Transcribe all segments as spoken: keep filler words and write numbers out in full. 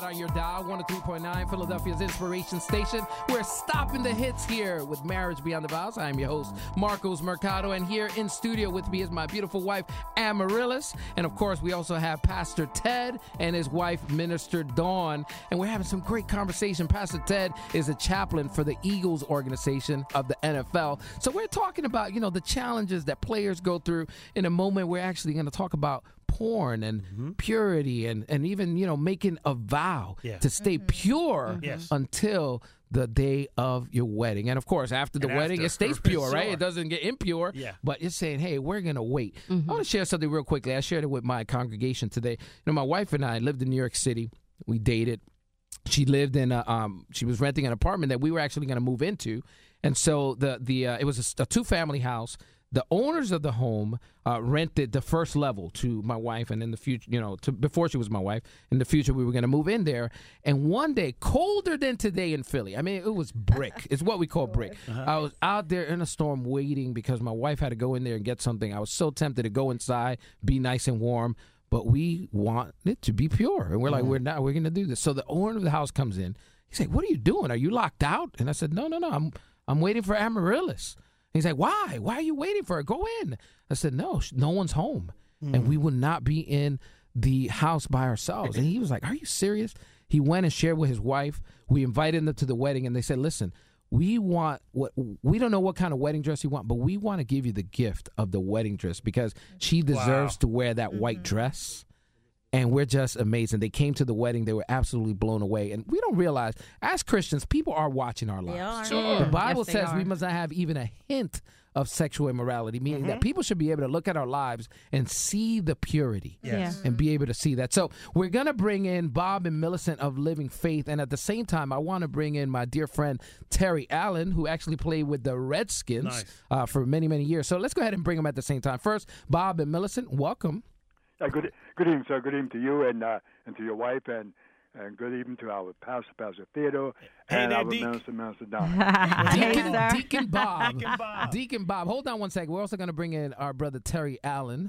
on your dial, one oh three point nine, Philadelphia's Inspiration Station. We're stopping the hits here with Marriage Beyond the Vows. I am your host, Marcos Mercado, and here in studio with me is my beautiful wife, Amaryllis. And of course, we also have Pastor Ted and his wife, Minister Dawn. And we're having some great conversation. Pastor Ted is a chaplain for the Eagles organization of the N F L. So we're talking about, you know, the challenges that players go through. In a moment, we're actually going to talk about porn and mm-hmm. purity and, and even, you know, making a vow yeah. to stay mm-hmm. pure mm-hmm. yes. until the day of your wedding. And, of course, after the and wedding, after, it stays pure, sure. right? It doesn't get impure. Yeah. But you're saying, hey, we're going to wait. Mm-hmm. I want to share something real quickly. I shared it with my congregation today. You know, my wife and I lived in New York City. We dated. She lived in a, um, she was renting an apartment that we were actually going to move into. And so the, the uh, it was a, a two-family house. The owners of the home uh, rented the first level to my wife, and in the future, you know, to, before she was my wife, in the future we were going to move in there. And one day, colder than today in Philly, I mean, it was brick. It's what we call brick. Uh-huh. I was out there in a storm waiting because my wife had to go in there and get something. I was so tempted to go inside, be nice and warm, but we want it to be pure. And we're like, mm-hmm. we're not, we're going to do this. So the owner of the house comes in. He's like, what are you doing? Are you locked out? And I said, no, no, no, I'm I'm waiting for Amaryllis. He's like, why? Why are you waiting for her? Go in. I said, no, no one's home. Mm. And we will not be in the house by ourselves. And he was like, are you serious? He went and shared with his wife. We invited them to the wedding, and they said, listen, we want what we don't know what kind of wedding dress you want, but we want to give you the gift of the wedding dress because she deserves wow. to wear that mm-hmm. white dress. And we're just amazing. They came to the wedding. They were absolutely blown away. And we don't realize, as Christians, people are watching our lives. Sure. The Bible yes, says we must not have even a hint of sexual immorality, meaning mm-hmm. that people should be able to look at our lives and see the purity yes. and be able to see that. So we're going to bring in Bob and Millicent of Living Faith. And at the same time, I want to bring in my dear friend Terry Allen, who actually played with the Redskins nice. uh, for many, many years. So let's go ahead and bring them at the same time. First, Bob and Millicent, welcome. Uh, good, good evening, sir. Good evening to you and uh, and to your wife, and, and good evening to our pastor, Pastor Theodore, hey, and there, our Deke. minister, Minister Don. Deacon, Deacon Bob. Deacon Bob. Deacon Bob. Hold on one second. We're also going to bring in our brother Terry Allen.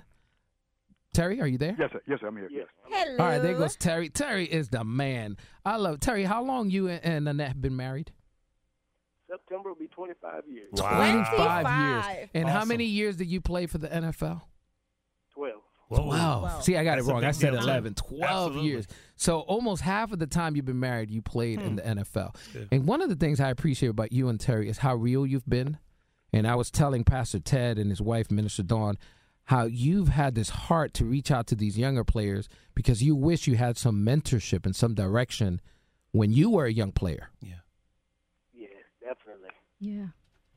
Terry, are you there? Yes, sir. Yes, sir. I'm here. Yes. Hello. All right, there goes Terry. Terry is the man. I love Terry. How long you and Annette have been married? September will be twenty-five years. Wow. twenty-five years. And awesome. how many years did you play for the N F L? twelve. Whoa. Wow. Wow. See, I got That's it wrong. I said deal, eleven. too. twelve Absolutely. years. So almost half of the time you've been married, you played Hmm. in the N F L. Yeah. And one of the things I appreciate about you and Terry is how real you've been. And I was telling Pastor Ted and his wife, Minister Dawn, how you've had this heart to reach out to these younger players because you wish you had some mentorship and some direction when you were a young player. Yeah. Yes, definitely. Yeah.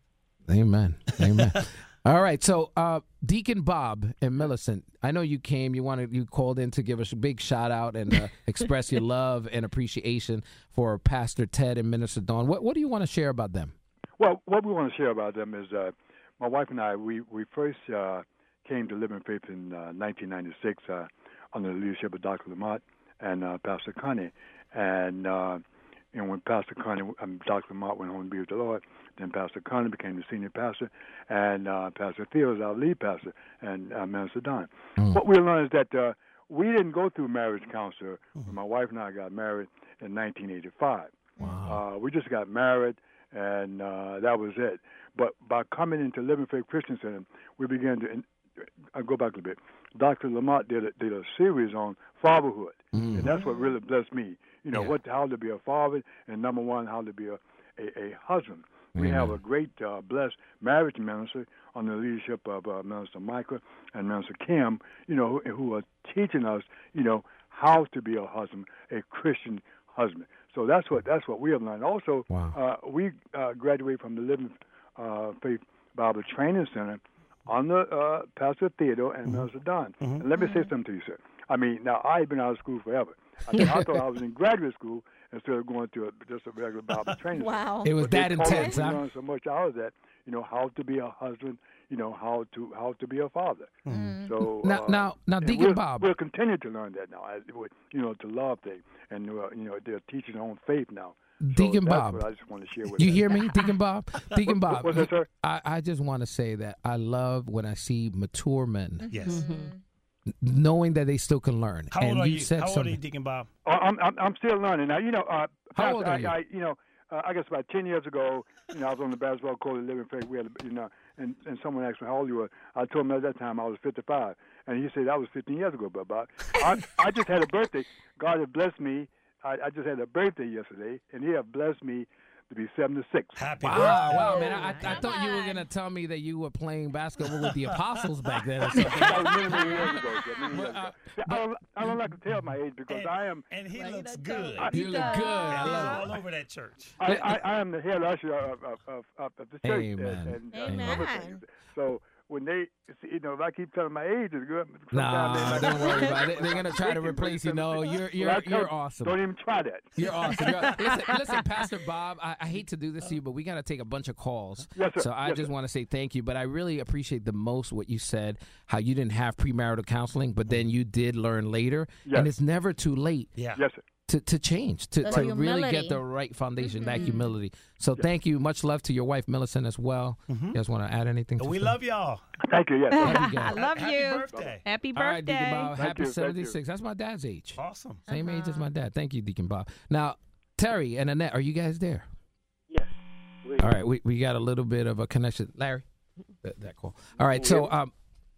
Amen. Amen. All right, so uh, Deacon Bob and Millicent, I know you came. You wanted you called in to give us a big shout out and uh, express your love and appreciation for Pastor Ted and Minister Dawn. What what do you want to share about them? Well, what we want to share about them is uh, my wife and I. We we first uh, came to Living Faith in uh, nineteen ninety-six uh, under the leadership of Doctor Lamont and uh, Pastor Connie, and. Uh, And when Pastor Connie, um, Doctor Mott went home to be with the Lord, then Pastor Connie became the senior pastor, and uh, Pastor Theo is our lead pastor, and uh, Minister Don. Mm. What we learned is that uh, we didn't go through marriage counselor mm. when my wife and I got married in nineteen eighty-five. Wow. Uh, we just got married, and uh, that was it. But by coming into Living Faith Christian Center, we began to, I'll go back a little bit. Doctor Lamont did a, did a series on fatherhood, mm. and that's what really blessed me. You know, yeah. what how to be a father, and number one, how to be a, a, a husband. We mm-hmm. have a great, uh, blessed marriage minister under the leadership of uh, Minister Michael and Minister Kim, you know, who, who are teaching us, you know, how to be a husband, a Christian husband. So that's what that's what we have learned. Also, wow. uh, we uh, graduated from the Living uh, Faith Bible Training Center under uh, Pastor Theodore and mm-hmm. Minister Don. Mm-hmm. And let me say something to you, sir. I mean, now, I've been out of school forever. I, mean, I thought I was in graduate school instead of going to a, just a regular Bible training. Wow. It was but that they intense, huh? huh? learned so much out of that, you know, how to be a husband, you know, how to how to be a father. Mm. So Now, uh, now, now Deacon we'll, Bob. We'll continue to learn that now, as, you know, to love things. And, uh, you know, they're teaching on faith now. Deacon so Bob. What I just want to share with you that. hear me, Deacon Bob? Deacon Bob. What's that, sir? I, I just want to say that I love when I see mature men. Yes. Mm-hmm. knowing that they still can learn. How and old are you? Said How old something. are you, Deacon Bob? Oh, I'm, I'm I'm still learning now. You know, uh, How old I, are you? I, you know, uh, I guess about ten years ago, you know, I was on the basketball court at Living Faith. We had, you know, and, and someone asked me how old you were. I told him at that time I was fifty-five, and he said that was fifteen years ago. But, but I I just had a birthday. God has blessed me. I, I just had a birthday yesterday, and He has blessed me to be seventy-six. Happy Wow, birthday. wow, man! I, I Come thought you were on. gonna tell me that you were playing basketball with the Apostles back then. Or something. That was many, many years ago. sir, many years But, uh, ago. See, I, don't, I don't like to tell my age because And, I am and he Well, he looks done good. told You He look does. good. I He's love all it. over that church. I, I, I am the head usher of, of, of, of, of the church. Amen. And, and, uh, Amen. everything. So when they, see, you know, if I keep telling my age, it's good. sometimes Nah, they like, don't worry about it. They're gonna try to They can replace you. bring No, something. you're Well, I you're tell you're you, awesome. Don't even try that. You're awesome. You're, listen, listen, Pastor Bob. I, I hate to do this to you, but we got to take a bunch of calls. Yes, sir. So I Yes, just sir. want to say thank you. But I really appreciate the most what you said. How you didn't have premarital counseling, but then you did learn later, Yes. and it's never too late Yeah. Yes, sir. to, to change, to, The to really humility. get the right foundation, that Mhm. humility. So thank you. Much love to your wife, Millicent, as well. You guys want to add anything? To We say? love y'all. Thank you. Yes. Love you I guys. love Happy you. birthday. Happy All right, Deacon birthday. Bob. Thank Happy you, thank seventy-six. That's my dad's age. Awesome. Same age as Uh-huh. my dad. Thank you, Deacon Bob. Now, Terry and Annette, are you guys there? Yes. We- All right, we, we got a little bit of a connection. Larry? That, that cool. All right, so um,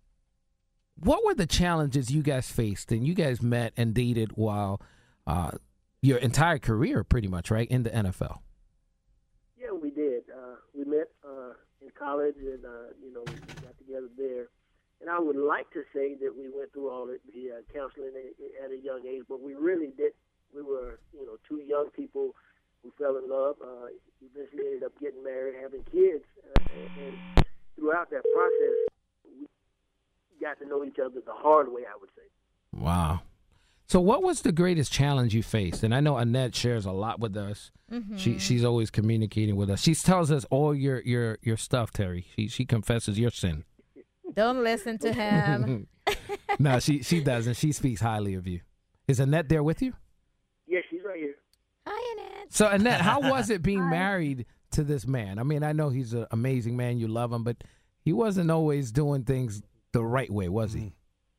what were the challenges you guys faced and you guys met and dated while uh, your entire career pretty much, right, in the N F L? Yeah, we did. Uh, we met uh, in college, and uh, you know, we got together there. And I would like to say that we went through all the, the uh, counseling at, at a young age, but we really did. We were, you know, two young people who fell in love. Uh, eventually ended up getting married, having kids, uh, and, and throughout that process, we got to know each other the hard way, I would say. Wow. So what was the greatest challenge you faced? And I know Annette shares a lot with us. Mm-hmm. She she's always communicating with us. She tells us all your your your stuff, Terry. She she confesses your sin. Don't listen to him. No, she she doesn't. She speaks highly of you. Is Annette there with you? Yeah, she's right here. Hi, Annette. So Annette, how was it being married to this man? I mean, I know he's an amazing man. You love him, but he wasn't always doing things the right way, was he?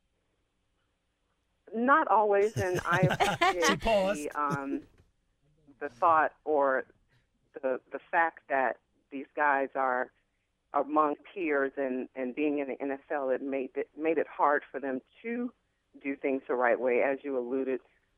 Not always, and I She appreciate paused. the, um, the thought or the the fact that these guys are among peers and, and being in the N F L, it made it made it hard for them to do things the right way, as you alluded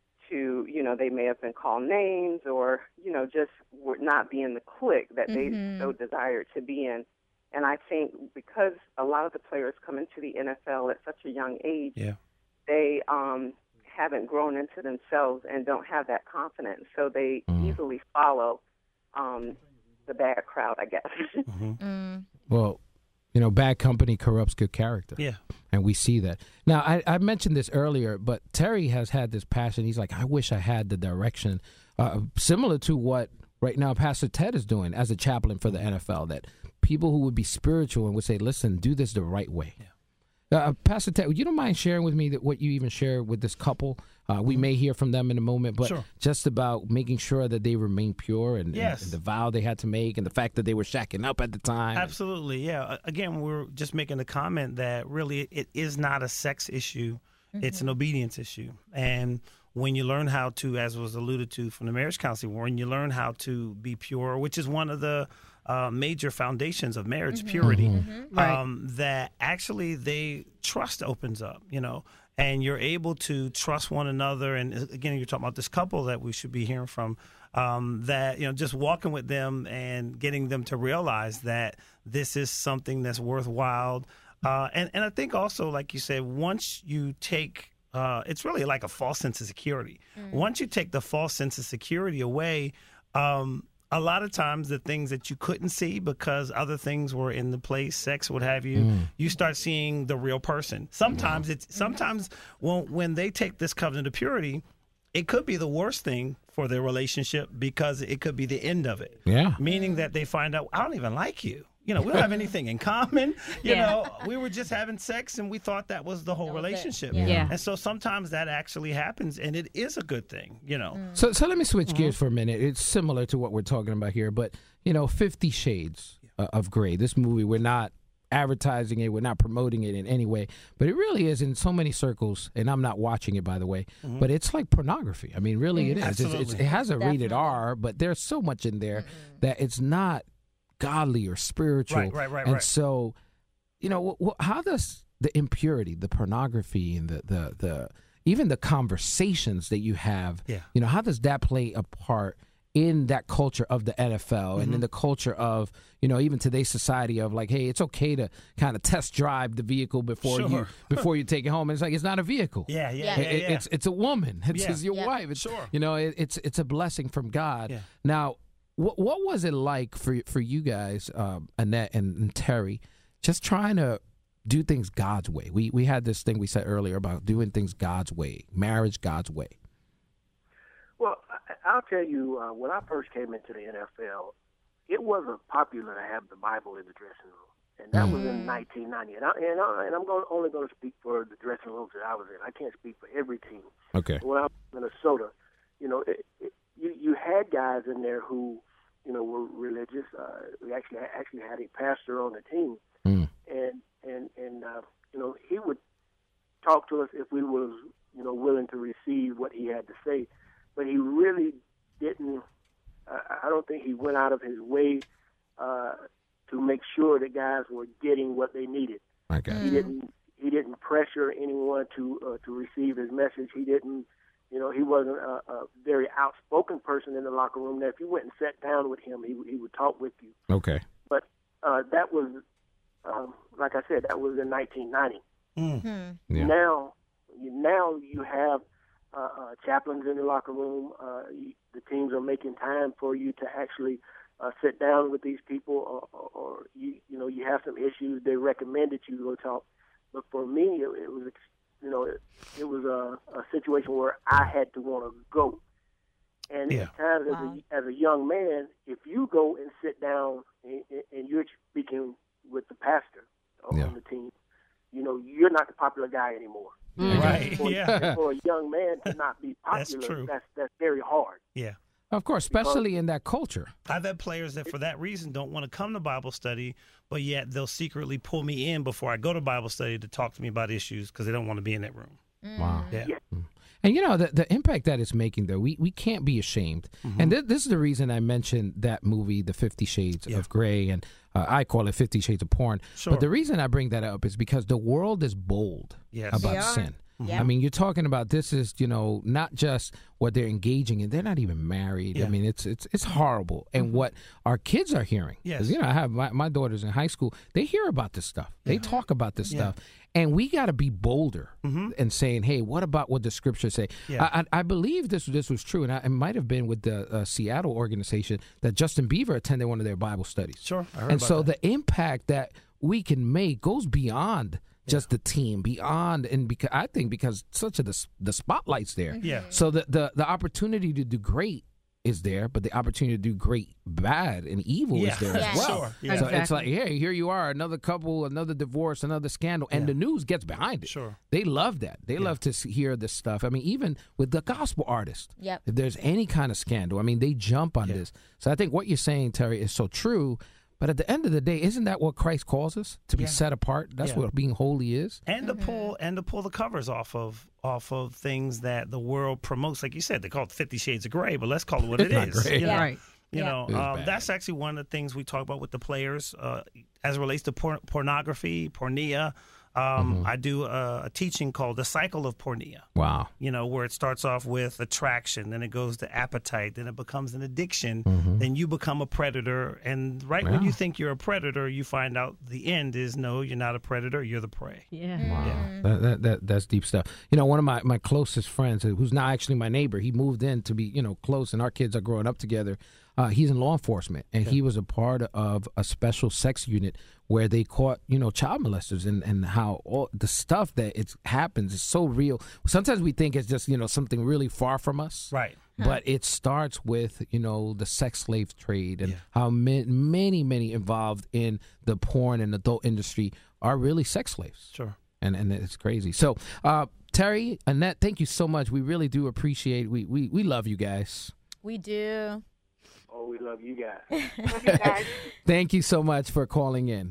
to. You know, they may have been called names, or you know, just would not be in the clique that Mhm. they so desired to be in. And I think because a lot of the players come into the N F L at such a young age, Yeah. they um, haven't grown into themselves and don't have that confidence, so they Mm. easily follow um, the bad crowd, I guess. Mm. Well, you know, bad company corrupts good character. Yeah. And we see that. Now, I, I mentioned this earlier, but Terry has had this passion. He's like, I wish I had the direction uh, similar to what right now Pastor Ted is doing as a chaplain for the N F L, that people who would be spiritual and would say, listen, do this the right way. Yeah. Uh, Pastor Ted, you don't mind sharing with me that what you even shared with this couple? Uh, we may hear from them in a moment, but Sure. just about making sure that they remain pure and, Yes. and, and the vow they had to make and the fact that they were shacking up at the time. Absolutely, yeah. Uh, Again, we're just making the comment that really it is not a sex issue; it's an obedience issue. And when you learn how to, as was alluded to from the marriage counseling, when you learn how to be pure, which is one of the uh, major foundations of marriage, purity, Right. um, that actually they trust opens up, you know, and you're able to trust one another. And uh, again, you're talking about this couple that we should be hearing from, um, that, you know, just walking with them and getting them to realize that this is something that's worthwhile. Uh, and, and I think also, like you said, once you take, uh, it's really like a false sense of security. Once you take the false sense of security away, um, a lot of times the things that you couldn't see because other things were in the place, sex, what have you, you start seeing the real person. Sometimes it's sometimes when when they take this covenant of purity, it could be the worst thing for their relationship because it could be the end of it. Yeah. Meaning that they find out, I don't even like you. You know, we don't have anything in common. You Yeah. know, we were just having sex and we thought that was the whole That was it. relationship. Yeah. Yeah. And so sometimes that actually happens and it is a good thing, you know. So, so let me switch gears for a minute. It's similar to what we're talking about here, but you know, Fifty Shades uh, of Grey. This movie, we're not advertising it. We're not promoting it in any way. But it really is in so many circles, and I'm not watching it, by the way, mm-hmm. but it's like pornography. I mean, really it is. It's, it's, it has a Definitely. rated R, but there's so much in there mm-hmm. that it's not godly or spiritual. Right, right, right, and right. so, you know, wh- how does the impurity, the pornography, and the, the, the even the conversations that you have, yeah. you know, how does that play a part in that culture of the N F L mm-hmm. and in the culture of, you know, even today's society of like, hey, it's okay to kind of test drive the vehicle before sure. you before you take it home. And it's like, it's not a vehicle. Yeah, yeah, Yeah. yeah. It, yeah. It's it's a woman. It's, Yeah. it's your Yeah. wife. It's, Sure. You know, it, it's it's a blessing from God. Yeah. Now, what what was it like for for you guys, um, Annette and, and Terry, just trying to do things God's way? We we had this thing we said earlier about doing things God's way, marriage God's way. Well, I- I'll tell you, uh, when I first came into the N F L, it wasn't popular to have the Bible in the dressing room, and that was in nineteen ninety. And, I, and, I, and I'm going, only going to speak for the dressing rooms that I was in. I can't speak for every team. Okay. When I was in Minnesota, you know, it, it, you you had guys in there who, you know, were religious. Uh, we actually actually had a pastor on the team, Mm. and and and uh, you know, he would talk to us if we was, you know, willing to receive what he had to say. But he really didn't. Uh, I don't think he went out of his way uh, to make sure that guys were getting what they needed. Okay. He didn't. He didn't pressure anyone to uh, to receive his message. He didn't. You know, he wasn't a, a very outspoken person in the locker room. That if you went and sat down with him, he he would talk with you. Okay. But uh, that was, um, like I said, that was in nineteen ninety. Mm. Yeah. Now, you, now you have uh, uh, chaplains in the locker room. Uh, you, the teams are making time for you to actually uh, sit down with these people, or, or, or you, you know, you have some issues. They recommended you go talk. But for me, it, it was, you know, it, it was a, a situation where I had to want to go. And Yeah. at times, Wow. as, a, as a young man, if you go and sit down and, and you're speaking with the pastor on Yeah. the team, you know, you're not the popular guy anymore. Right. For, Yeah. for a young man to not be That's popular, true. that's that's very hard. Yeah. Of course, especially in that culture. I've had players that for that reason don't want to come to Bible study, but yet they'll secretly pull me in before I go to Bible study to talk to me about issues because they don't want to be in that room. Wow. Yeah. Yeah. And, you know, the, the impact that it's making, though, we, we can't be ashamed. Mm-hmm. And th- this is the reason I mentioned that movie, The Fifty Shades Yeah. of Grey, and uh, I call it Fifty Shades of Porn. Sure. But the reason I bring that up is because the world is bold Yes. about They are. sin. Yeah. I mean, you're talking about this is, you know, not just what they're engaging in. They're not even married. Yeah. I mean, it's it's it's horrible. And what our kids are hearing. Yes. 'Cause, you know, I have my, my daughters in high school. They hear about this stuff. They talk about this Yeah. stuff. And we got to be bolder in saying, hey, what about what the scriptures say? Yeah. I, I, I believe this this was true. And I, it might have been with the uh, Seattle organization that Justin Bieber attended one of their Bible studies. Sure. I heard And about so that. the impact that we can make goes beyond just the team, beyond, and because I think because such of the the spotlight's there. Yeah. So the, the the opportunity to do great is there, but the opportunity to do great, bad, and evil Yeah. is there Yeah. as well. Sure. Yeah. So it's Exactly. like, hey, here you are, another couple, another divorce, another scandal, and Yeah. the news gets behind it. Sure. They love that. They love to see, hear this stuff. I mean, even with the gospel artist, Yep. if there's any kind of scandal, I mean, they jump on Yeah. this. So I think what you're saying, Terry, is so true. But at the end of the day, isn't that what Christ calls us to be Yeah. set apart? That's Yeah. what being holy is. And to pull and to pull the covers off of off of things that the world promotes, like you said, they call it Fifty Shades of Grey, but let's call it what it Not is. great. You know? Yeah. Right. You Yeah. know, It was um, bad. that's actually one of the things we talk about with the players uh, as it relates to por- pornography, pornea. Um, Mm-hmm. I do a, a teaching called The Cycle of Pornea, Wow. you know, where it starts off with attraction, then it goes to appetite, then it becomes an addiction, Mm-hmm. then you become a predator. And right when Yeah. you think you're a predator, you find out the end is no, you're not a predator, you're the prey. Yeah. Wow. That, that, that, that's deep stuff. You know, one of my, my closest friends, who's now actually my neighbor, he moved in to be, you know, close, and our kids are growing up together. Uh, he's in law enforcement, and he was a part of a special sex unit where they caught, you know, child molesters, and, and how all the stuff that it happens is so real. Sometimes we think it's just, you know, something really far from us. Right. But it starts with, you know, the sex slave trade, and Yeah. how ma- many, many involved in the porn and adult industry are really sex slaves. Sure. And and it's crazy. So, uh, Terry, Annette, thank you so much. We really do appreciate. We we we love you guys. We do. Oh, we love you guys. Love you guys. Thank you so much for calling in.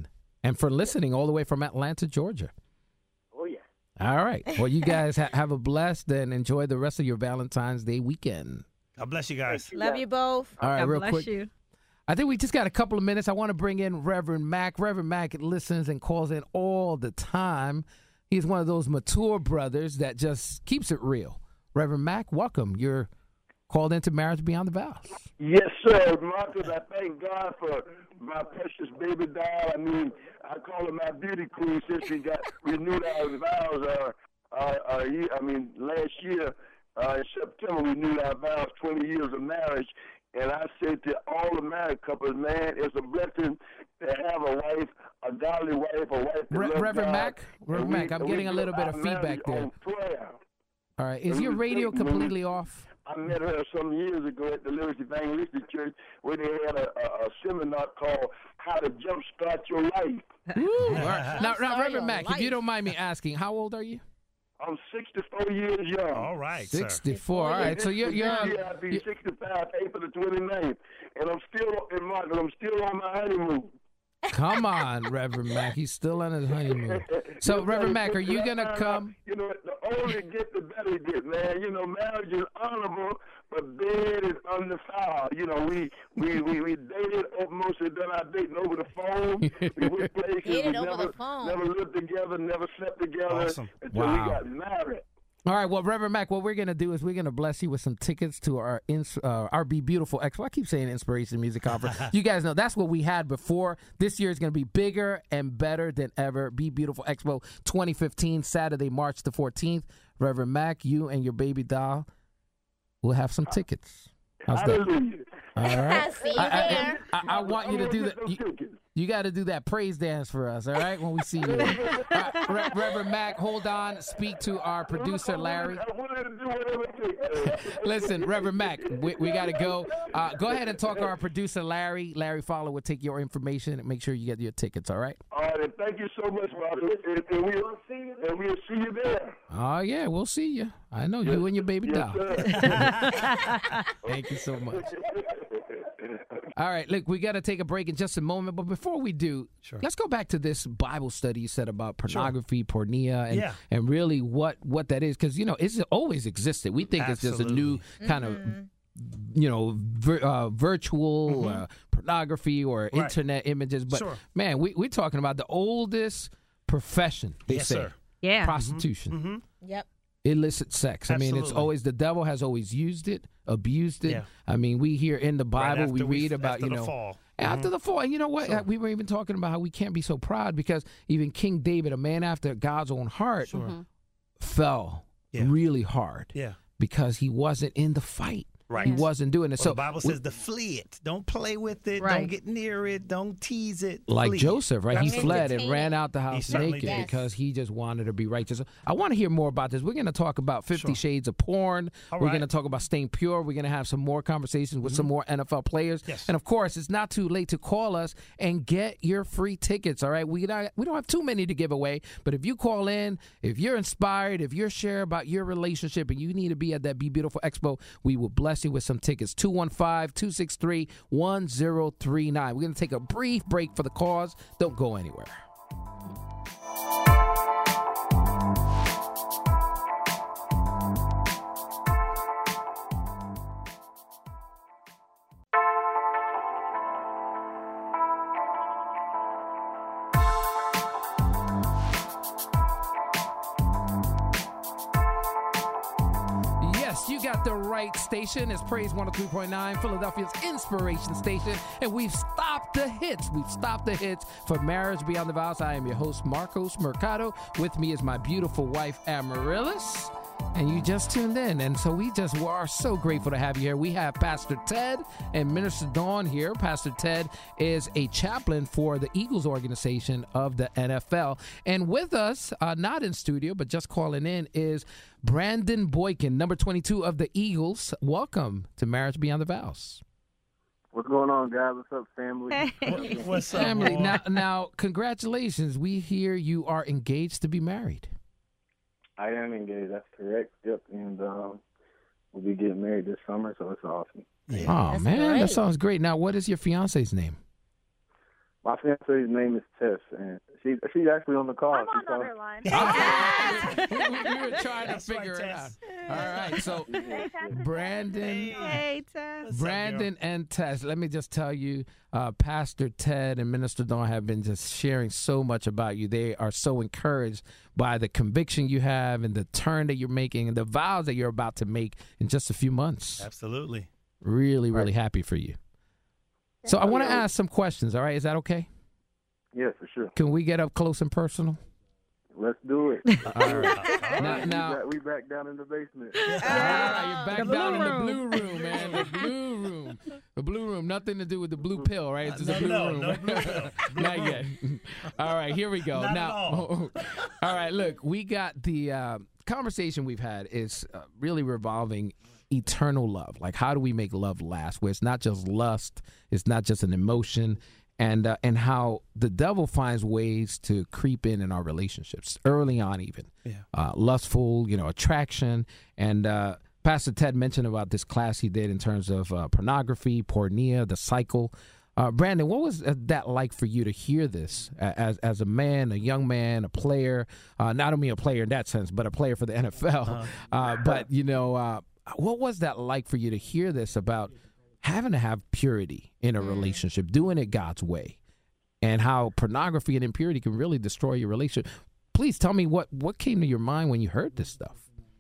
and for listening all the way from Atlanta, Georgia. Oh, yeah. All right. Well, you guys ha- have a blessed and enjoy the rest of your Valentine's Day weekend. God bless you guys. Love you both. All right, God real bless quick. you. I think we just got a couple of minutes. I want to bring in Reverend Mac. Reverend Mac listens and calls in all the time. He's one of those mature brothers that just keeps it real. Reverend Mac, welcome. You're called into Marriage Beyond the Vows. Yes, sir. Marcus, I thank God for my precious baby doll. I mean, I call her my beauty queen since we got renewed our vows. Uh, uh, uh, I mean, last year, uh, in September, we renewed our vows, twenty years of marriage. And I said to all the married couples, man, it's a blessing to have a wife, a godly wife, a wife that Re- loves Reverend God. Mac, Reverend And we- Mac, I'm and getting we a little built bit of our feedback marriage there. on prayer. All right. Is And your we radio think when we- completely off? I met her some years ago at the Liberty Evangelistic Church where they had a, a, a seminar called How to Jumpstart Your Life. Ooh, all right. Now, now, Sorry, Reverend your Mac, if you life. don't mind me asking, how old are you? I'm sixty-four years young. All right, sir. sixty-four. All right. So you're, you're yeah, I'll be sixty-five, April the twenty-ninth. And I'm still in Marcus, I'm still on my honeymoon. come on, Reverend Mac. He's still on his honeymoon. So, Reverend Mac, are you going to come? You know, the older you get, the better it gets, man. You know, marriage is honorable, but bed is undefiled. You know, we we, we, we dated, mostly done our dating over the phone. We went places, we Dated over never, the phone. never lived together, never slept together Awesome. until Wow. we got married. All right, well, Reverend Mac, what we're going to do is we're going to bless you with some tickets to our ins- uh, our Be Beautiful Expo. I keep saying Inspiration Music Conference. You guys know that's what we had before. This year is going to be bigger and better than ever. Be Beautiful Expo twenty fifteen, Saturday, March the fourteenth. Reverend Mac, you and your baby doll will have some tickets. How's that? Hallelujah. All right. See you I, I- there. I, I want you to do that. You, you got to do that praise dance for us, all right, when we see you. All right, Re- Reverend Mac, hold on. Speak to our producer, Larry. I'm willing to do whatever it takes. Listen, Reverend Mac, we, we got to go. Uh, go ahead and talk to our producer, Larry. Larry Fowler will take your information and make sure you get your tickets, all right? All right, and thank you so much, Marcus. And, and we'll see you. And we'll see you there. Oh, yeah, we'll see you. I know you and your baby Yes, doll. sir. Thank you so much. All right, look, we got to take a break in just a moment. But before we do, Sure. let's go back to this Bible study you said about pornography, pornea, and, Yeah. and really what, what that is. Because, you know, it's always existed. We think it's just a new kind of, you know, vir- uh, virtual uh, pornography or Right. internet images. But, Sure. man, we, we're talking about the oldest profession, they Yes, say. sir. Yeah. Prostitution. Yep. Illicit sex. I mean, it's Absolutely. always the devil has always used it, abused it. Yeah. I mean, we hear in the Right Bible, we after read we- about after you the know fall. after the fall. And you know what? Sure. We were even talking about how we can't be so proud because even King David, a man after God's own heart, Sure. fell Yeah. really hard Yeah. because he wasn't in the fight. Right. He wasn't doing it. Well, so the Bible we- says to flee it. Don't play with it. Right. Don't get near it. Don't tease it. like Flee it. Joseph, right? He Absolutely. fled and ran out the house certainly naked did. because he just wanted to be righteous. I want to hear more about this. We're going to talk about Fifty Sure. Shades of Porn. All We're right. going to talk about staying pure. We're going to have some more conversations with some more N F L players. Yes. And of course, it's not too late to call us and get your free tickets. All right, we not, we don't have too many to give away, but if you call in, if you're inspired, if you're sharing about your relationship, and you need to be at that Be Beautiful Expo, we will bless you with some tickets. two one five, two six three, one zero three nine. We're going to take a brief break for the cause. Don't go anywhere. Yes, you got the right station. It's Praise one oh three point nine, Philadelphia's inspiration station. And we've stopped the hits. We've stopped the hits for Marriage Beyond the Vows. I am your host, Marcos Mercado. With me is my beautiful wife, Amaryllis. And you just tuned in. And so we just we are so grateful to have you here. We have Pastor Ted and Minister Dawn here. Pastor Ted is a chaplain for the Eagles organization of the N F L. And with us, uh, not in studio, but just calling in, is Brandon Boykin, number twenty-two of the Eagles. Welcome to Marriage Beyond the Vows. What's going on, guys? What's up, family? What- What's up, Family, boy? now, now, congratulations. We hear you are engaged to be married. I am engaged. That's correct. Yep. And um, we'll be getting married this summer, so it's awesome. Oh, That's man, that great. sounds great. Now, what is your fiance's name? My fiance's name is Tess, and she she's actually on the call. I'm She on told- other line. we, we- we were trying to That's right, figure it out. Tess. All right, so Hey, Pastor Brandon, Hey, Tess. What's up, Brandon and Tess, let me just tell you, uh, Pastor Ted and Minister Dawn have been just sharing so much about you. They are so encouraged by the conviction you have and the turn that you're making and the vows that you're about to make in just a few months. Absolutely. Really, really happy for you. So I want to ask some questions, all right? Is that okay? Yes, for sure. Can we get up close and personal? Let's do it. All right. Now, we, now back, we back down in the basement. Ah, you're back The down blue in the blue room, man. The blue room. The blue room. Nothing to do with the blue pill, right? It's just No, a blue no, room. no blue pill. Blue Not room. yet. All right, here we go. Not at now, all. all right, look, we got the uh, conversation we've had is uh, really revolving eternal love. Like, how do we make love last? Where it's not just lust, it's not just an emotion. And uh, and how the devil finds ways to creep in in our relationships early on, even Yeah. uh, lustful, you know, attraction. And uh, Pastor Ted mentioned about this class he did in terms of uh, pornography, pornea, the cycle. Uh, Brandon, what was uh, that like for you to hear this uh, as as a man, a young man, a player? Uh, not only a player in that sense, but a player for the N F L. Uh-huh. Uh, but you know, uh, what was that like for you to hear this about having to have purity in a Mm. relationship, doing it God's way, and how pornography and impurity can really destroy your relationship? Please tell me what, what came to your mind when you heard this stuff.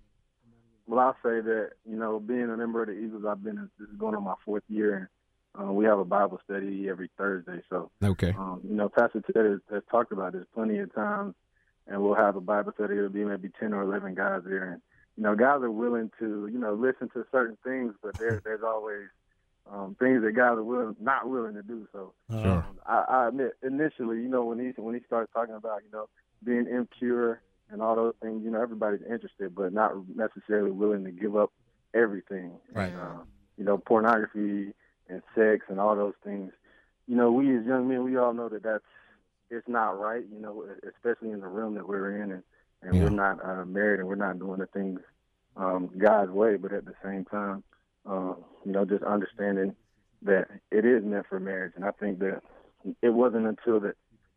Well, I'll say that, you know, being a member of the Eagles, I've been, this is going on my fourth year, and uh, we have a Bible study every Thursday. So, Okay. um, you know, Pastor Ted has, has talked about this plenty of times, and we'll have a Bible study. It'll be maybe ten or eleven guys there. And, you know, guys are willing to, you know, listen to certain things, but there, there's always um, things that guys are willing, not willing to do. So, Sure. um, I, I admit, initially, you know, when he when he started talking about, you know, being impure and all those things, you know, everybody's interested, but not necessarily willing to give up everything. Right. Uh, you know, pornography and sex and all those things. You know, we as young men, we all know that that's it's not right. You know, especially in the realm that we're in, and, and Yeah. we're not uh, married and we're not doing the things um, God's way. But at the same time, uh, you know, just understanding that it is meant for marriage. And I think that it wasn't until that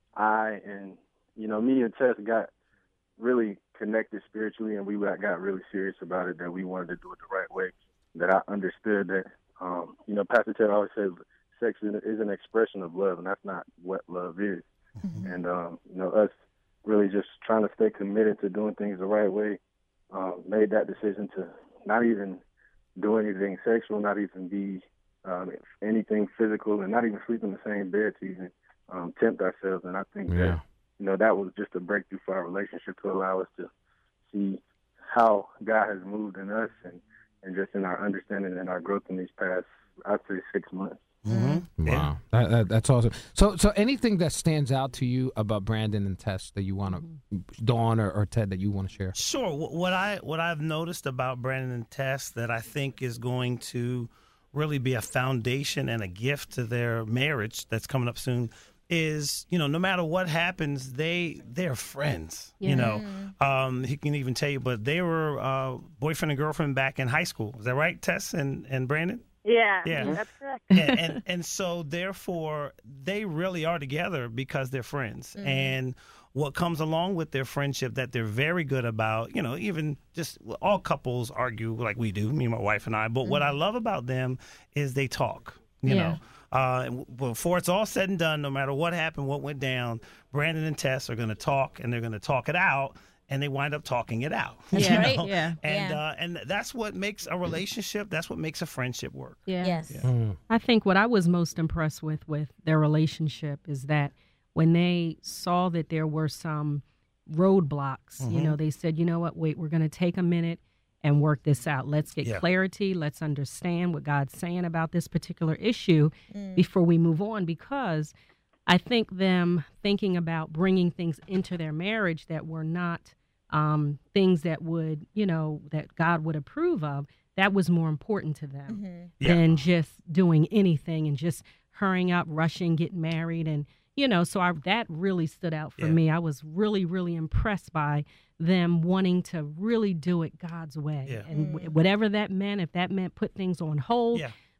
I and you know me and Tess got really connected spiritually, and we got, got really serious about it, that we wanted to do it the right way, that I understood that, um, you know, Pastor Ted always says sex is, is an expression of love, and that's not what love is. Mm-hmm. And, um, you know, us really just trying to stay committed to doing things the right way, uh, made that decision to not even do anything sexual, not even be um, anything physical, and not even sleep in the same bed to even um, tempt ourselves. And I think Yeah. that, you know, that was just a breakthrough for our relationship to allow us to see how God has moved in us and, and just in our understanding and our growth in these past, I'd say, six months. Mm-hmm. Wow, that, that, that's awesome. So, so anything that stands out to you about Brandon and Tess that you want to, Dawn or, or Ted, that you want to share? Sure. Wh- What I what I've noticed about Brandon and Tess that I think is going to really be a foundation and a gift to their marriage that's coming up soon is, you know, no matter what happens, they they're friends. Yeah. You know, um, he can even tell you, but they were uh, boyfriend and girlfriend back in high school. Is that right, Tess and, and Brandon? Yeah, Yeah. that's correct. and, and and so therefore they really are together because they're friends. And what comes along with their friendship that they're very good about, you know, even just all couples argue like we do, me, my wife and I, but what I love about them is they talk, you Yeah. know. Uh, and before it's all said and done, no matter what happened, what went down, Brandon and Tess are going to talk, and they're going to talk it out, and they wind up talking it out. That's you right. know? Yeah. And Yeah. Uh, and that's what makes a relationship. That's what makes a friendship work. Yeah. Yes. I think what I was most impressed with with their relationship is that when they saw that there were some roadblocks, you Mhm. know, they said, you know what, wait, we're going to take a minute and work this out. Let's get Yeah. clarity. Let's understand what God's saying about this particular issue Mm. before we move on, because I think them thinking about bringing things into their marriage that were not um, things that would, you know, that God would approve of, that was more important to them Mhm. Yeah. than just doing anything and just hurrying up, rushing, getting married. And, you know, so I, that really stood out for Yeah. me. I was really, really impressed by them wanting to really do it God's way. Yeah. And w- whatever that meant, if that meant put things on hold, Yeah.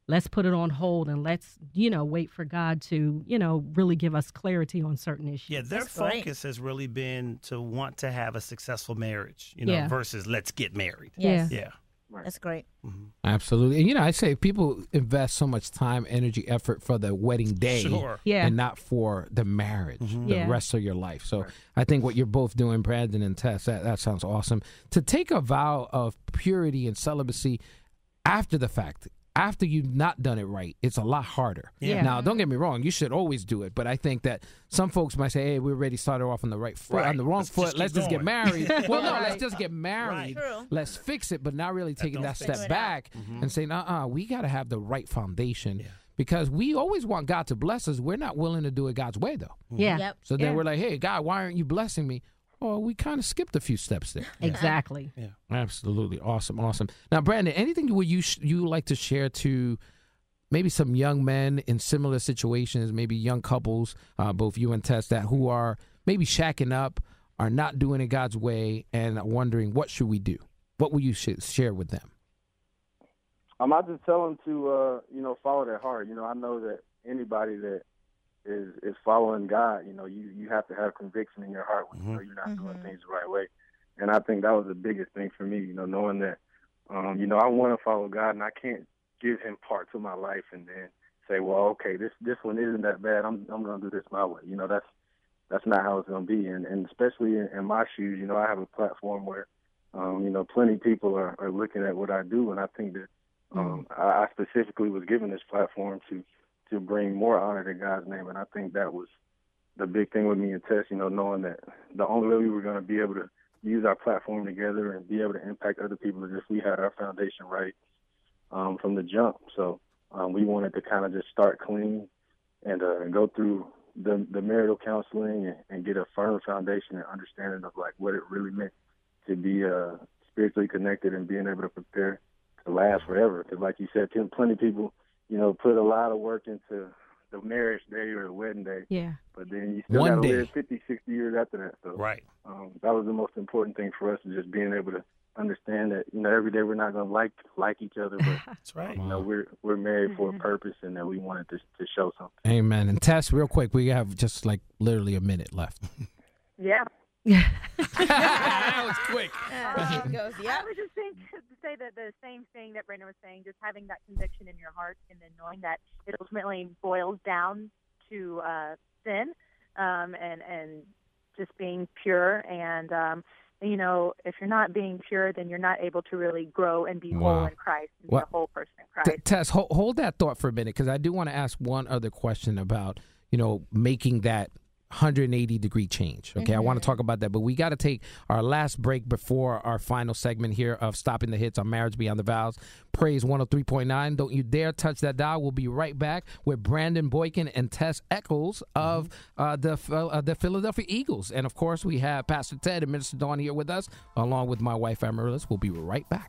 let's put it on hold and let's, you know, wait for God to, you know, really give us clarity on certain issues. Yeah, their That's focus great. has really been to want to have a successful marriage, you know, Yeah. versus let's get married. Yes. Yeah. That's great. Absolutely. And, you know, I say people invest so much time, energy, effort for the wedding day Sure. Yeah. and not for the marriage, the Yeah. rest of your life. So I think what you're both doing, Brandon and Tess, that, that sounds awesome. To take a vow of purity and celibacy after the fact, after you've not done it right, it's a lot harder. Yeah. Now, don't get me wrong, you should always do it, but I think that some folks might say, hey, we already started off on the right foot, Right. on the wrong Let's foot, just let's keep just get going." married. Well, no, Right. let's just get married. True. Let's fix it, but not really taking don't that fix step it. back and saying, uh-uh, we got to have the right foundation because we always want God to bless us. We're not willing to do it God's way, though. Yeah. Yep. So then Yeah. we're like, hey, God, why aren't you blessing me? Oh, we kind of skipped a few steps there. Exactly. Absolutely. Awesome. Awesome. Now, Brandon, anything would you sh- you like to share to maybe some young men in similar situations, maybe young couples, uh, both you and Tess, that who are maybe shacking up, are not doing it God's way, and are wondering, what should we do? What will you sh- share with them? Um, I just tell them to, uh, you know, follow their heart. You know, I know that anybody that is is following God, you know, you, you have to have conviction in your heart when you know you're not doing things the right way. And I think that was the biggest thing for me, you know, knowing that, um, you know, I want to follow God and I can't give him parts of my life and then say, well, okay, this this one isn't that bad. I'm I'm going to do this my way. You know, that's that's not how it's going to be. And, and especially in, in my shoes, you know, I have a platform where, um, you know, plenty of people are, are looking at what I do. And I think that um, I, I specifically was given this platform to, to bring more honor to God's name. And I think that was the big thing with me and Tess, you know, knowing that the only way we were going to be able to use our platform together and be able to impact other people is if we had our foundation right um, from the jump. So um, we wanted to kind of just start clean and uh, go through the, the marital counseling and, and get a firm foundation and understanding of like what it really meant to be uh, spiritually connected and being able to prepare to last forever. Because like you said, plenty of people, you know, put a lot of work into the marriage day or the wedding day. Yeah. But then you still One got to day. live fifty, sixty years after that. So Right. um, that was the most important thing for us, is just being able to understand that, you know, every day we're not going to like like each other, but That's right. you know, we're we're married for a purpose, and that we wanted to to show something. Amen. And Tess, real quick, we have just like literally a minute left. Yeah. That was quick. Uh, she goes, I yep. was just saying to say that the same thing that Brandon was saying, just having that conviction in your heart, and then knowing that it ultimately boils down to uh, sin, um, and and just being pure. And um, you know, if you're not being pure, then you're not able to really grow and be Wow. whole in Christ, and What- be a whole person in T- Christ. Tess, hold, hold that thought for a minute, because I do want to ask one other question about, you know, making that one hundred eighty degree change. Okay, I want to talk about that, but we got to take our last break before our final segment here of Stopping the Hits on Marriage Beyond the Vows. Praise one oh three point nine. Don't you dare touch that dial. We'll be right back with Brandon Boykin and Tess Eccles of uh, the uh, the Philadelphia Eagles. And of course, we have Pastor Ted and Minister Dawn here with us, along with my wife, Amaryllis. We'll be right back.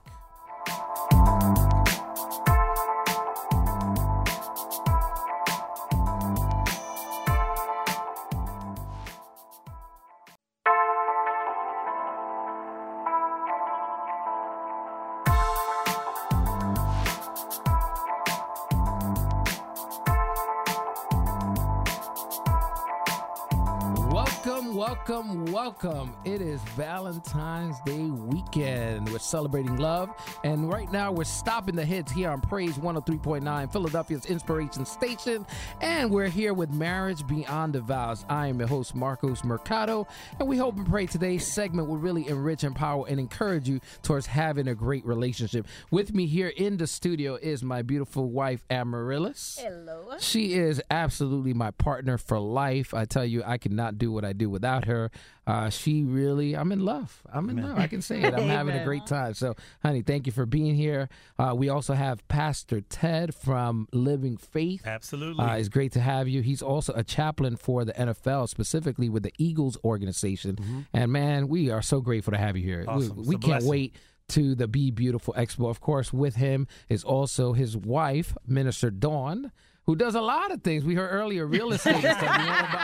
Welcome, welcome, welcome. It is Valentine's Day weekend. We're celebrating love. And right now we're stopping the hits here on Praise one oh three point nine, Philadelphia's Inspiration Station. And we're here with Marriage Beyond the Vows. I am your host, Marcos Mercado. And we hope and pray today's segment will really enrich, empower, and encourage you towards having a great relationship. With me here in the studio is my beautiful wife, Amaryllis. Hello. She is absolutely my partner for life. I tell you, I could not do what I do without her. Uh, she really, I'm in love. I'm in love. I can say it. I'm having a great time. So, honey, thank you for being here. Uh, we also have Pastor Ted from Living Faith. Absolutely. Uh, it's great to have you. He's also a chaplain for the N F L, specifically with the Eagles organization. And, man, we are so grateful to have you here. Awesome. We, It's we a can't blessing. wait to the Be Beautiful Expo. Of course, with him is also his wife, Minister Dawn, who does a lot of things. We heard earlier, real estate and stuff. You want to buy a house.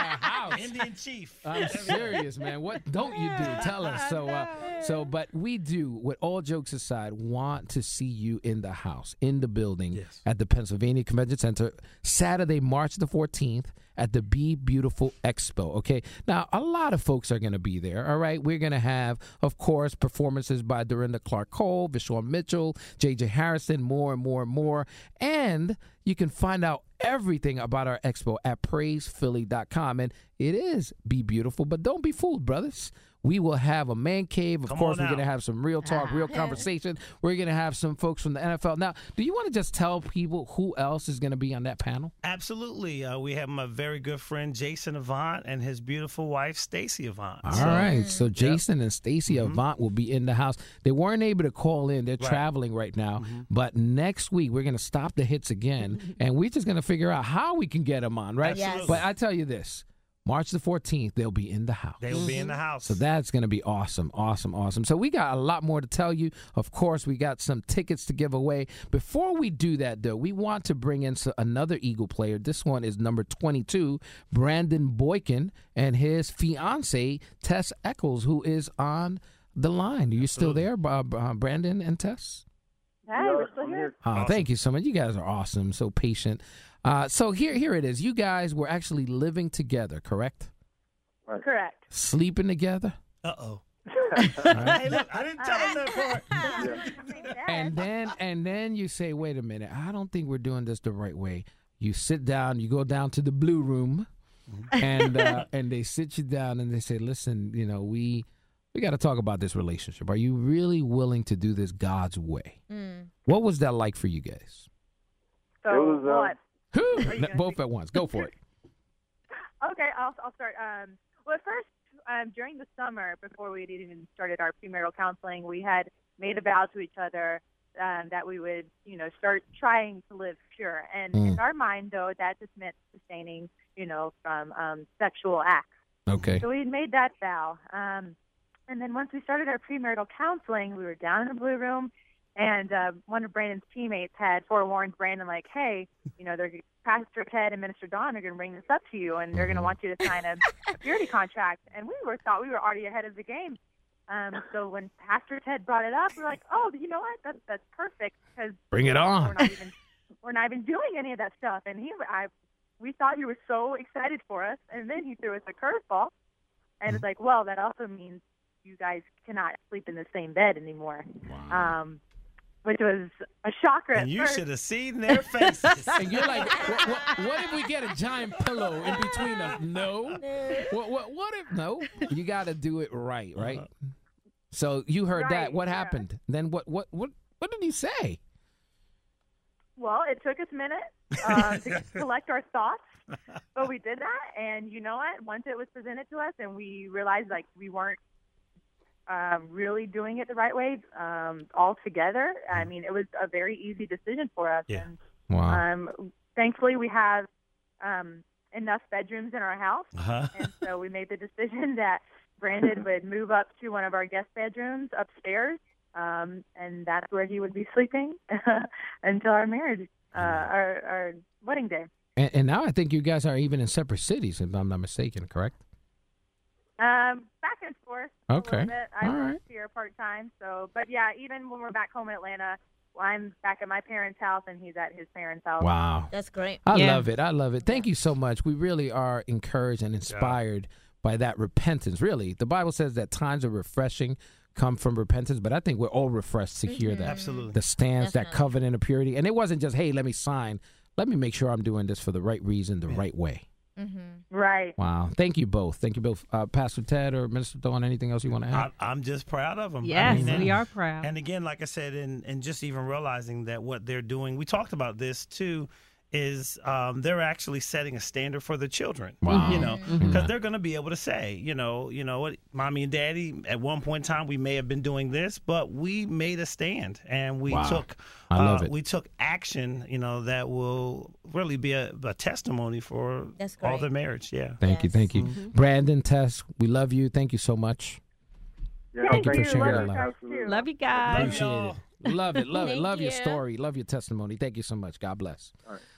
house. Indian chief. I'm serious, man. What don't you do? Tell us. So, uh, so, but we do, with all jokes aside, want to see you in the house, in the building Yes. at the Pennsylvania Convention Center, Saturday, March the fourteenth at the Be Beautiful Expo. Okay. Now, a lot of folks are going to be there. All right. We're going to have, of course, performances by Dorinda Clark Cole, Vishal Mitchell, J J Harrison, more and more and more. And you can find out everything about our expo at praise philly dot com. And it is Be Beautiful, but don't be fooled, brothers. We will have a man cave. Of Come course, on we're going to out. have some real talk, real conversation. We're going to have some folks from the N F L. Now, do you want to just tell people who else is going to be on that panel? Absolutely. Uh, we have my very good friend Jason Avant and his beautiful wife Stacy Avant. All So- right. So Jason and Stacey Mhm. Avant will be in the house. They weren't able to call in. They're Right. traveling right now. But next week, we're going to stop the hits again, and we're just going to figure out how we can get them on, right? Absolutely. But I tell you this, March the fourteenth, they'll be in the house. They will be in the house. So that's going to be awesome, awesome, awesome. So we got a lot more to tell you. Of course, we got some tickets to give away. Before we do that, though, we want to bring in so- another Eagle player. This one is number twenty-two, Brandon Boykin, and his fiance, Tess Eccles, who is on the line. Are you still there, uh, uh, Brandon and Tess? Hi, we're still here. Oh, Awesome. Thank you so much. You guys are awesome, so patient. Uh, so here, here it is. You guys were actually living together, correct? Correct. Sleeping together? Uh-oh. Right. Hey, look, I didn't tell him that part. And then and then you say, wait a minute, I don't think we're doing this the right way. You sit down, you go down to the blue room, and uh, and they sit you down and they say, listen, you know, we we got to talk about this relationship. Are you really willing to do this God's way? Mm. What was that like for you guys? So It was, uh, what? Whew, Are you gonna both at once. Go for it. Okay, I'll I'll start. Um, well, at first, um, during the summer, before we had even started our premarital counseling, we had made a vow to each other um, that we would, you know, start trying to live pure. And Mm. in our mind, though, that just meant abstaining, you know, from um, sexual acts. Okay. So we had made that vow. Um, and then once we started our premarital counseling, we were down in the blue room, and uh, one of Brandon's teammates had forewarned Brandon, like, hey, you know, they're, Pastor Ted and Minister Dawn are going to bring this up to you, and they're going to want you to sign a, a purity contract. And we were thought we were already ahead of the game. Um, so when Pastor Ted brought it up, we we're like, oh, you know what? That's that's perfect because Bring it on. We're not even we're not even doing any of that stuff. And he, I, we thought he was so excited for us, and then he threw us a curveball, and it's like, well, that also means you guys cannot sleep in the same bed anymore. Wow. Um, which was a shocker at And you first. should have seen their faces. And you're like, what, what, what if we get a giant pillow in between us? No. What, what, what if, no? You got to do it right, right? Uh-huh. So you heard that. Right, What yeah. happened? Then what, what, what, what did he say? Well, it took us a minute uh, to collect our thoughts, but we did that. And you know what? Once it was presented to us and we realized, like, we weren't um, really doing it the right way um, altogether, I mean, it was a very easy decision for us. Yeah. And Wow. um, thankfully, we have um, enough bedrooms in our house. Uh-huh. And so we made the decision that Brandon would move up to one of our guest bedrooms upstairs, um, and that's where he would be sleeping until our marriage, uh, our, our wedding day. And, and now I think you guys are even in separate cities, if I'm not mistaken, correct? Um, back and forth Okay. a little bit. I All work right. here part time, so but yeah, even when we're back home in Atlanta, I'm back at my parents' house and he's at his parents' house. Wow. That's great. I Yeah. love it. I love it. Thank you so much. We really are encouraged and inspired by that repentance. Really, the Bible says that times of refreshing come from repentance, but I think we're all refreshed to hear that. Absolutely. The stance, that Definitely. covenant of purity. And it wasn't just, hey, let me sign. Let me make sure I'm doing this for the right reason, the right way. Mm-hmm. Right. Wow. Thank you both. Thank you both. Uh, Pastor Ted or Minister Dawn, anything else you want to add? I, I'm just proud of them. Yes, and, we are proud. And again, like I said, and, and just even realizing that what they're doing, we talked about this too, is um, they're actually setting a standard for the children. Wow. You know, Mhm. because they're going to be able to say, you know, you know what, mommy and daddy, at one point in time, we may have been doing this, but we made a stand and we Wow. took, I love uh, it. we took action, you know, that will really be a, a testimony for That's all great. their marriage. Yeah. Thank you. Yes. Thank you. Brandon, Tess, we love you. Thank you so much. Yeah, Thank you for you. sharing Love your you love. guys, too. Love you guys. Appreciate it. Love it. Love it. Thank Love your you. story. Love your testimony. Thank you so much. God bless. All right.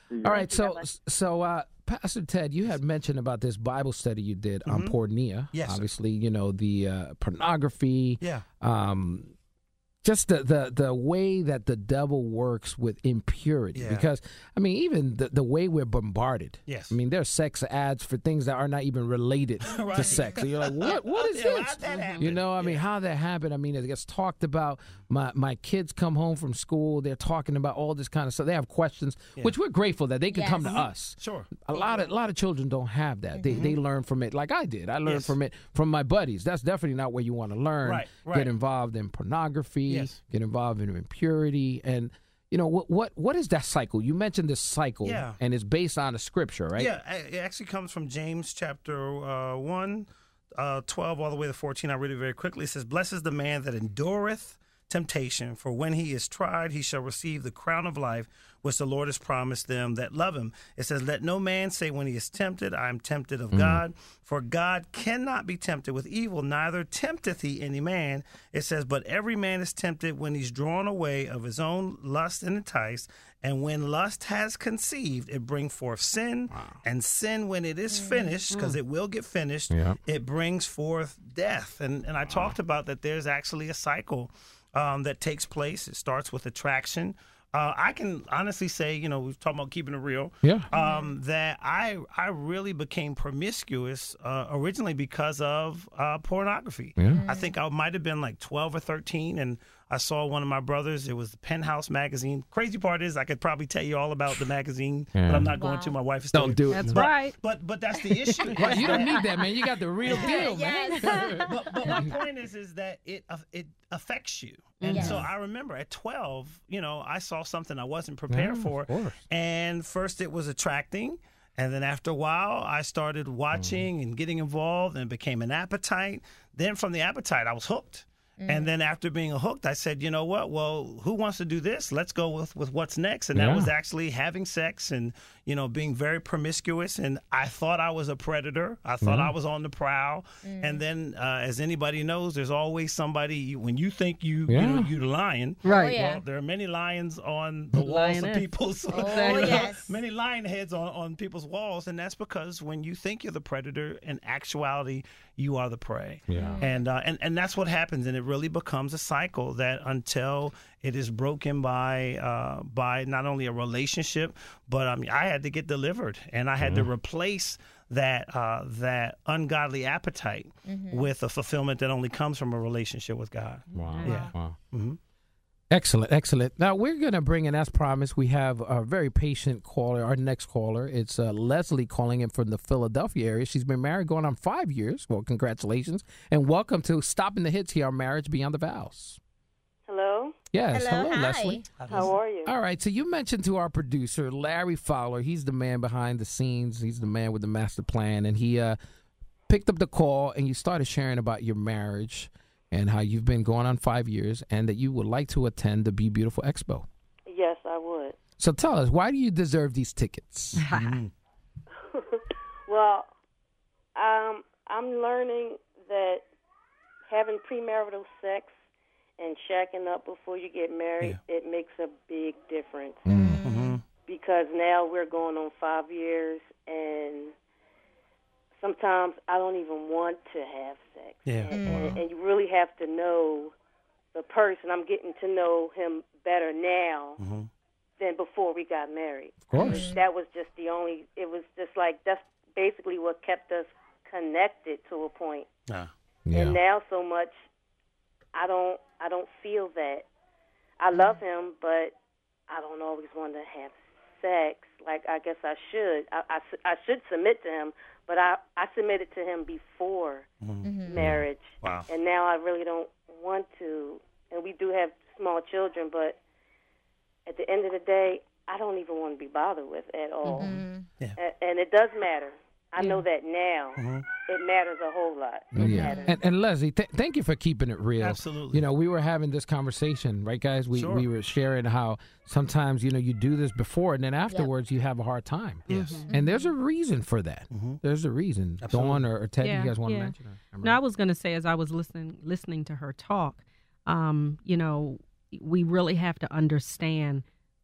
All right, so so uh, Pastor Ted, you had mentioned about this Bible study you did mm-hmm. on pornea. Yes, obviously, sir. You know the uh, pornography. Yeah. Um, just the, the the way that the devil works with impurity. Yeah. Because, I mean, even the, the way we're bombarded. Yes. I mean, there's sex ads for things that are not even related right. to sex. So you're like, what? What is yeah, this? How'd that happen? You know, I yeah. mean, how that happened. I mean, it gets talked about. My my kids come home from school. They're talking about all this kind of stuff. They have questions, yeah. which we're grateful that they can yes. come to us. Sure. A lot of a lot of children don't have that. They mm-hmm. they learn from it like I did. I learned yes. from it from my buddies. That's definitely not where you want to learn. Right, right. Get involved in pornography. Yes. Get involved in impurity. And you know what what what is that cycle? You mentioned this cycle, yeah. and it's based on a scripture, right? Yeah, it actually comes from James chapter uh, one, uh, twelve, all the way to fourteen. I read it very quickly. It says, "Blessed is the man that endureth temptation, for when he is tried, he shall receive the crown of life, which the Lord has promised them that love him." It says, "Let no man say when he is tempted, I am tempted of mm. God, for God cannot be tempted with evil, neither tempteth he any man." It says, "But every man is tempted when he's drawn away of his own lust and enticed. And when lust has conceived, it brings forth sin. Wow. And sin, when it is finished, because mm. it will get finished, yeah. it brings forth death." And, and I wow. talked about that there's actually a cycle Um, that takes place. It starts with attraction. Uh, I can honestly say, you know, we've talked about keeping it real. Yeah. Um, that I I really became promiscuous uh, originally because of uh, pornography. Yeah. I think I might have been like twelve or thirteen, and I saw one of my brothers. It was the Penthouse magazine. Crazy part is, I could probably tell you all about the magazine, yeah. but I'm not going wow. to. My wife is still don't do it. That's but, right. But but that's the issue. Right, you don't need that, man. You got the real deal, yes. man. but, but my point is, is that it uh, it affects you. And yes. so I remember at twelve, you know, I saw something I wasn't prepared yeah, for. And first it was attracting. And then after a while, I started watching mm. and getting involved, and it became an appetite. Then from the appetite, I was hooked. Mm. And then after being hooked, I said, you know what? Well, who wants to do this? Let's go with, with what's next. And yeah. that was actually having sex and, you know, being very promiscuous. And I thought I was a predator. I thought mm. I was on the prowl. Mm. And then, uh, as anybody knows, there's always somebody, you, when you think you, yeah. you know, you're lying. Right. Oh, yeah. Well, there are many lions on the walls of people's, oh, you know, yes. many lion heads on, on people's walls. And that's because when you think you're the predator, in actuality, you are the prey. Yeah. And, uh, and, and that's what happens. And it really becomes a cycle that until it is broken by uh, by not only a relationship, but I mean, I had to get delivered, and I had mm-hmm. to replace that uh, that ungodly appetite mm-hmm. with a fulfillment that only comes from a relationship with God. Wow. Yeah. Wow. Mm-hmm. Excellent, excellent. Now, we're going to bring in, as promised, we have a very patient caller, our next caller. It's uh, Leslie calling in from the Philadelphia area. She's been married going on five years. Well, congratulations. And welcome to Stopping the Hits here on Marriage Beyond the Vows. Hello? Yes, hello, hello hi. Leslie. How are you? All right, so you mentioned to our producer, Larry Fowler, he's the man behind the scenes. He's the man with the master plan. And he uh, picked up the call, and you started sharing about your marriage and how you've been going on five years and that you would like to attend the Be Beautiful Expo. Yes, I would. So tell us, why do you deserve these tickets? mm-hmm. Well, um, I'm learning that having premarital sex and shacking up before you get married, yeah. it makes a big difference. Mm-hmm. Because now we're going on five years, and sometimes I don't even want to have sex. Yeah. And, and, and you really have to know the person. I'm getting to know him better now mm-hmm. than before we got married. Of course. That was just the only, it was just like, that's basically what kept us connected to a point. Ah. Yeah. And now so much, I don't, I don't feel that. I love him, but I don't always want to have sex. Like, I guess I should. I, I, I should submit to him, but I, I submitted to him before mm-hmm. marriage. Wow. And now I really don't want to. And we do have small children, but at the end of the day, I don't even want to be bothered with at all. Mm-hmm. Yeah. And, and it does matter. I Yeah. know that now. Mm-hmm. It matters a whole lot. It Yeah. matters. And, and Leslie, th- thank you for keeping it real. Absolutely. You know, we were having this conversation, right, guys? We Sure. we were sharing how sometimes, you know, you do this before and then afterwards you have a hard time. Yes. Mm-hmm. And there's a reason for that. Mm-hmm. There's a reason. Absolutely. Dawn or, or Ted, Yeah, you guys want yeah. to mention it? No, I was going to say, as I was listening listening to her talk, um, you know, we really have to understand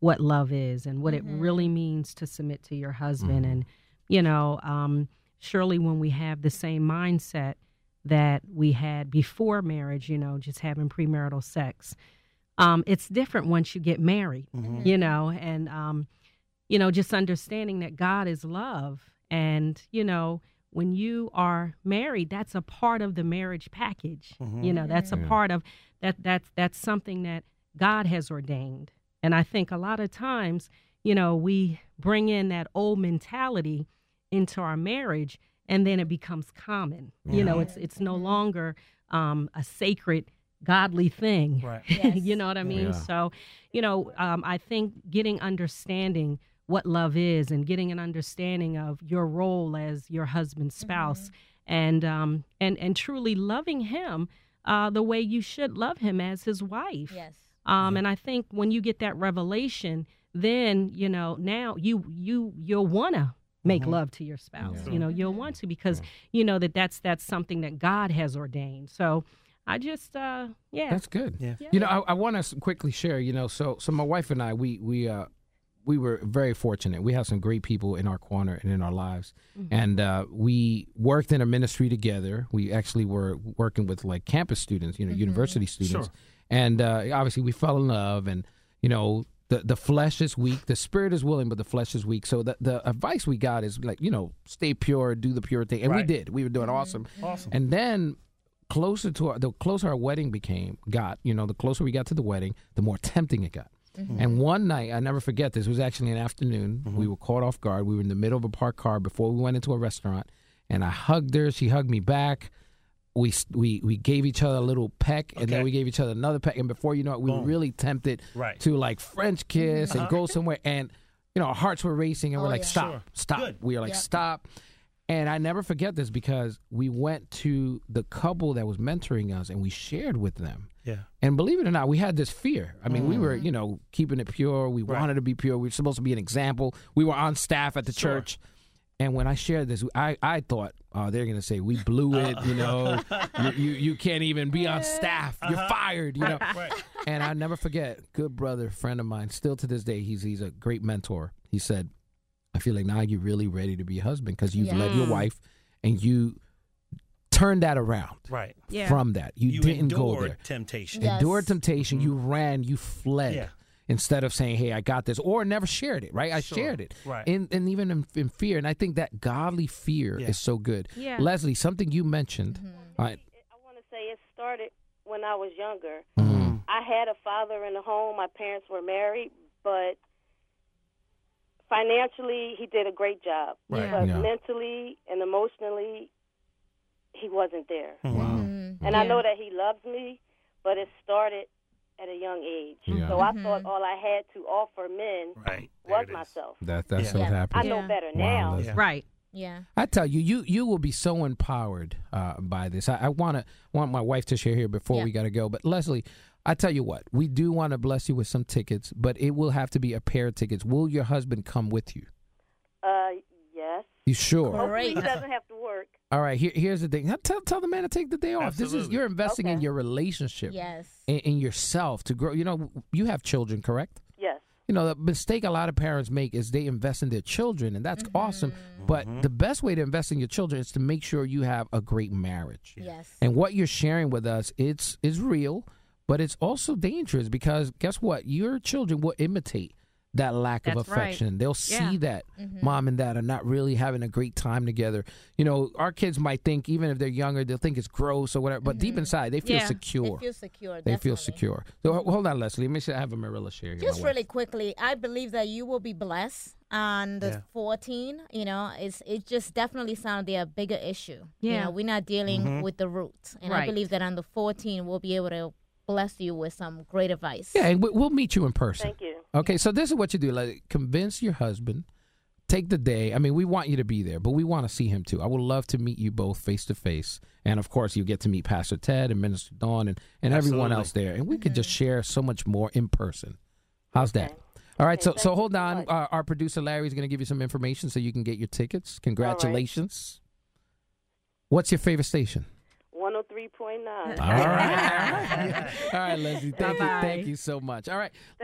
what love is and what mm-hmm. it really means to submit to your husband. Mm-hmm. And, you know, um, surely when we have the same mindset that we had before marriage, you know, just having premarital sex, um, it's different once you get married, mm-hmm. you know, and, um, you know, just understanding that God is love. And, you know, when you are married, that's a part of the marriage package. Mm-hmm. You know, that's a yeah. part of that. That's, that's something that God has ordained. And I think a lot of times, you know, we bring in that old mentality into our marriage, and then it becomes common. Yeah. You know, it's it's no longer um, a sacred, godly thing. Right. Yes. You know what I mean? Yeah. So, you know, um, I think getting understanding what love is and getting an understanding of your role as your husband's spouse mm-hmm. and um, and and truly loving him uh, the way you should love him as his wife. Yes. Um, and I think when you get that revelation, then, you know, now you you you'll want to make mm-hmm. love to your spouse. Yeah. You know, you'll want to because yeah. you know that that's that's something that God has ordained. So I just, uh, yeah. That's good. Yeah. You know, I, I want to quickly share, you know, so so my wife and I, we we uh, we were very fortunate. We have some great people in our corner and in our lives. Mm-hmm. And uh, we worked in a ministry together. We actually were working with like campus students, you know, mm-hmm. university students. Sure. And uh, obviously we fell in love and, you know, the, the flesh is weak. The spirit is willing, but the flesh is weak. So the, the advice we got is like, you know, stay pure, do the pure thing. And right. we did. We were doing mm-hmm. awesome. Awesome. And then closer to our, the closer our wedding became, got, you know, the closer we got to the wedding, the more tempting it got. Mm-hmm. And one night, I never forget this, it was actually an afternoon. Mm-hmm. We were caught off guard. We were in the middle of a parked car before we went into a restaurant. And I hugged her. She hugged me back. We we we gave each other a little peck, and okay. then we gave each other another peck. And before you know it, we Boom. were really tempted right. to like French kiss uh-huh. and go somewhere. And, you know, our hearts were racing, and oh, we're like, yeah. stop, sure. stop. Good. We were like, yep. stop. And I never forget this because we went to the couple that was mentoring us, and we shared with them. Yeah. And believe it or not, we had this fear. I mean, mm. we were, you know, keeping it pure. We right. wanted to be pure. We were supposed to be an example. We were on staff at the sure. church. And when I shared this, I, I thought, oh, they're going to say, we blew it, you know. you, you you can't even be on staff. You're uh-huh. fired, you know. Right. And I never forget, good brother, friend of mine, still to this day, he's he's a great mentor. He said, I feel like now you're really ready to be a husband because you've yeah. led your wife and you turned that around right. yeah. from that. You, you didn't go there. temptation. Yes. Endured temptation. Mm-hmm. You ran. You fled. Yeah. Instead of saying, hey, I got this, or never shared it, right? I sure. shared it. Right. In, and even in, in fear. And I think that godly fear yeah. is so good. Yeah. Leslie, something you mentioned. Mm-hmm. I, I want to say it started when I was younger. Mm-hmm. I had a father in the home. My parents were married, but financially, he did a great job. Right. But yeah. mentally and emotionally, he wasn't there. Wow. Mm-hmm. And yeah. I know that he loves me, but it started at a young age. Yeah. So mm-hmm. I thought all I had to offer men right. was myself. That, that's yeah. what yeah. happened. I know yeah. better wow, now. yeah. Right. Yeah. I tell you, you you will be so empowered uh, by this. I, I want to want my wife to share here before yeah. we got to go. But Leslie, I tell you what, we do want to bless you with some tickets, but it will have to be a pair of tickets. Will your husband come with you? Uh, yes. You sure? Hopefully he doesn't have to work. All right, here, here's the thing. Now, Tell, tell the man to take the day off. Absolutely. This is you're investing Okay. in your relationship, Yes. in, in yourself to grow. You know, you have children, correct? Yes. You know, the mistake a lot of parents make is they invest in their children, and that's Mm-hmm. awesome. But the best way to invest in your children is to make sure you have a great marriage. Yes. And what you're sharing with us, it's is real, but it's also dangerous because guess what? Your children will imitate that lack That's of affection. right. They'll see Yeah. that Mm-hmm. mom and dad are not really having a great time together. You know, our kids might think, even if they're younger, they'll think it's gross or whatever, but deep inside, they feel Yeah. secure. They feel secure. They feel definitely. secure. So ho- hold on, Leslie. Let me see, I have a Marilla share here. Just my wife. really quickly, I believe that you will be blessed on the Yeah. fourteen. You know, it's it just definitely sounded like a bigger issue. You Yeah. know, we're not dealing Mhm. with the roots, and I Right. believe that on the fourteen we'll be able to bless you with some great advice. Yeah, and we- we'll meet you in person. Thank you. Okay, so this is what you do. Like, convince your husband. Take the day. I mean, we want you to be there, but we want to see him too. I would love to meet you both face to face. And of course, you get to meet Pastor Ted and Minister Dawn and, and everyone Absolutely. else there. And we could just share so much more in person. How's that? Okay. All right, Okay, so thank so you hold so on. much. Uh, our producer Larry is going to give you some information so you can get your tickets. Congratulations. What's your favorite station? one oh three point nine. All right. All right, Leslie. Thank you. Bye-bye. Thank you so much. All right. Thank you,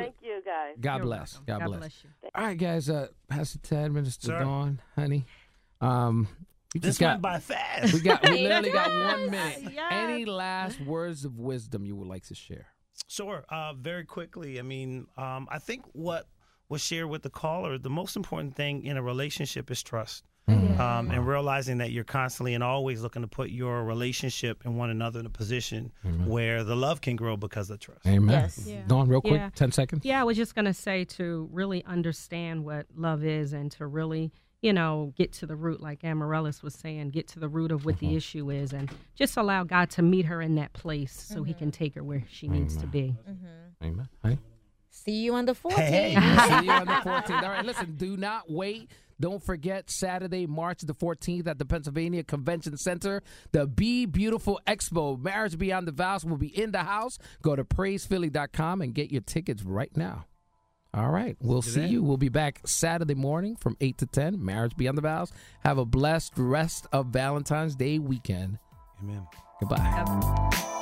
guys. God You're bless. welcome. God, God bless. bless you. All right, guys. Uh, Pastor Ted, Minister Sir. Dawn, honey. Um, we This just got went by fast. we got we It literally got does. one minute. Yes. Any last words of wisdom you would like to share? Sure. Uh, very quickly. I mean, um, I think what was shared with the caller, the most important thing in a relationship is trust. Um, and realizing that you're constantly and always looking to put your relationship and one another in a position Amen. where the love can grow because of trust. Amen. Yes. Yeah. Dawn, real quick, Yeah. ten seconds. Yeah, I was just going to say to really understand what love is and to really, you know, get to the root, like Amaryllis was saying, get to the root of what the issue is and just allow God to meet her in that place so he can take her where she needs to be. Amen. Honey. See you on the fourteenth. Hey. See you on the fourteenth. All right, listen, do not wait. Don't forget Saturday, March the fourteenth at the Pennsylvania Convention Center. The Be Beautiful Expo, Marriage Beyond the Vows, will be in the house. Go to praise philly dot com and get your tickets right now. All right, we'll see you. We'll be back Saturday morning from eight to ten, Marriage Beyond the Vows. Have a blessed rest of Valentine's Day weekend. Amen. Goodbye.